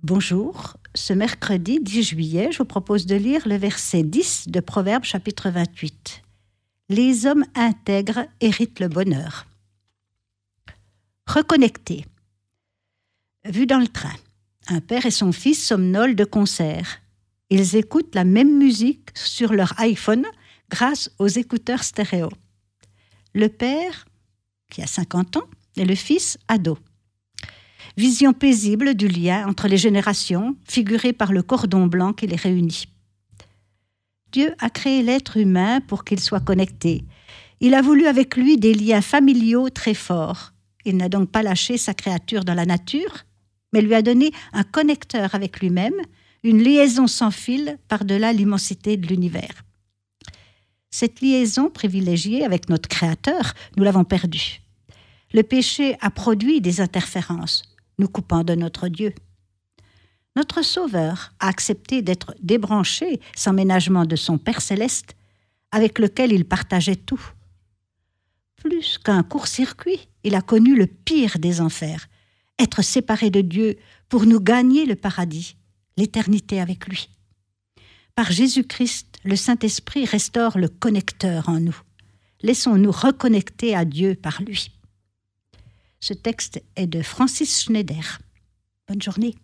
Bonjour, ce mercredi 10 juillet, je vous propose de lire le verset 10 de Proverbes chapitre 28. Les hommes intègres héritent le bonheur. Reconnecter. Vu dans le train, un père et son fils somnolent de concert. Ils écoutent la même musique sur leur iPhone grâce aux écouteurs stéréo. Le père, qui a 50 ans, et le fils, ado. Vision paisible du lien entre les générations, figurée par le cordon blanc qui les réunit. Dieu a créé l'être humain pour qu'il soit connecté. Il a voulu avec lui des liens familiaux très forts. Il n'a donc pas lâché sa créature dans la nature, mais lui a donné un connecteur avec lui-même, une liaison sans fil par-delà l'immensité de l'univers. Cette liaison privilégiée avec notre Créateur, nous l'avons perdue. Le péché a produit des interférences, nous coupant de notre Dieu. Notre Sauveur a accepté d'être débranché sans ménagement de son Père céleste, avec lequel il partageait tout. Plus qu'un court-circuit, il a connu le pire des enfers, être séparé de Dieu pour nous gagner le paradis, l'éternité avec lui. Par Jésus-Christ, le Saint-Esprit restaure le connecteur en nous. Laissons-nous reconnecter à Dieu par lui. Ce texte est de Francis Schneider. Bonne journée.